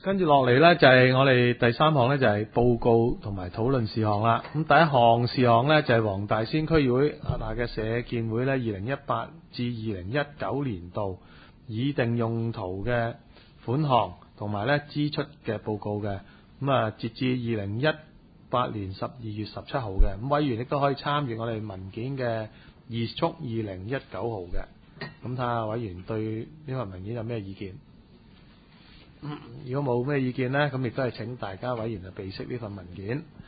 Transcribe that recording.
跟住落嚟呢，就係我哋第三項呢，就係報告同埋討論事項啦。咁第一項事項呢，就係黃大仙區議會轄下嘅社建會呢2018至2019年度擬定用途嘅款項同埋呢支出嘅報告嘅。咁截至2018年12月17號嘅。咁委員亦都可以參與我哋文件嘅議速2019號嘅。咁睇下委員對呢份文件有咩意見？如果冇咩意見呢，咁亦都係請大家委員備悉呢份文件。